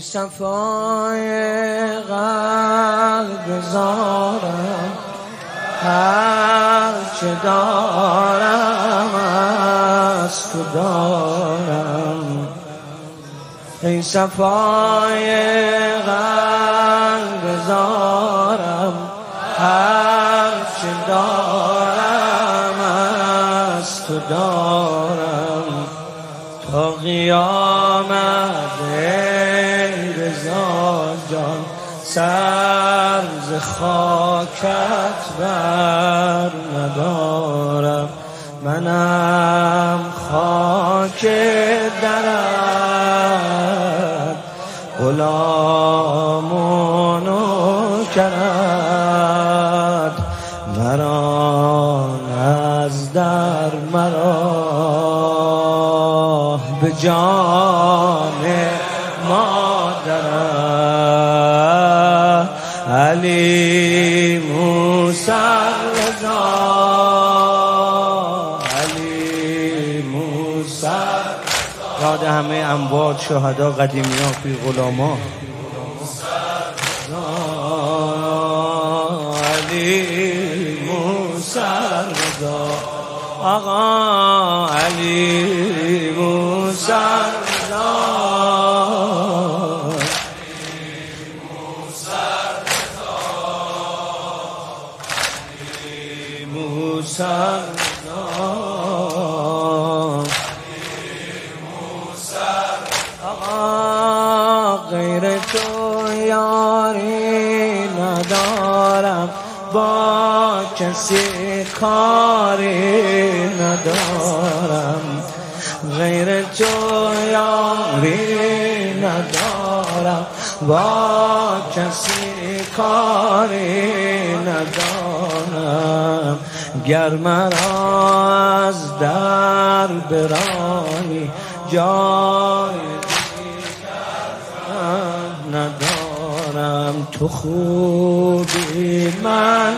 صفای قلب زارم هر چه دارم از تو دارم. ای صفای قلب زارم هر چه دارم از تو دارم. تا قیامت ای رضا جان سر ز خاکت بر ندارم. منم خاک درت غلام و نوکرت. مرا از در مرا به جان مادرت. علی موسی رضا علی موسی یاد همه اموات شهدا قدیمیان فی غلاما. علی موسی رضا آقا علی موسی رضا آقا غیر تو یاری ندارم با کسی کاری ندارم. غیر تو یاری ندارم با کسی کاری ندارم. گر مرا از در برانی جای دیگر ندارم. تو خوبی من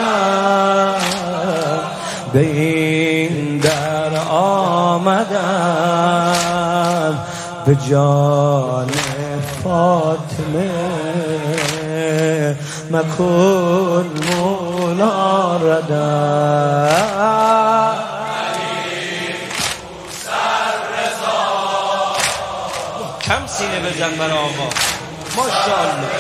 بدم به این در آمدم. به جان فاطمه مکن مولا ردم. کم سینه بزن برای آقا ماشاءالله.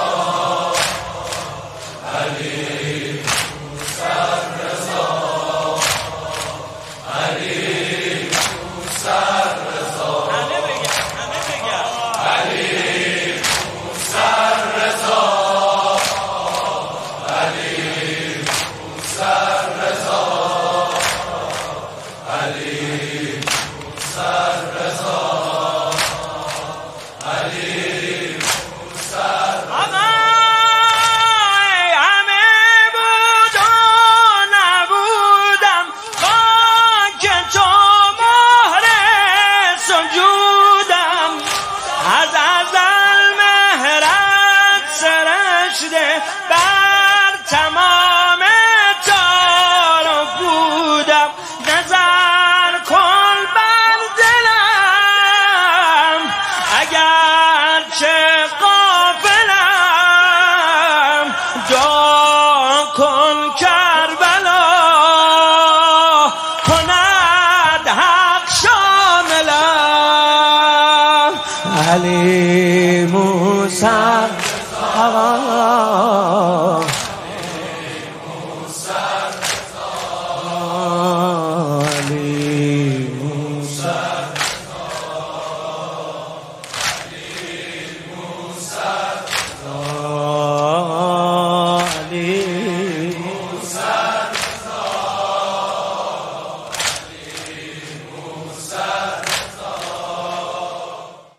بر تمام تار و بودم نظر کن بر دلم اگر چه غافلم. دعا کن کربلا کند حق شاملم. علی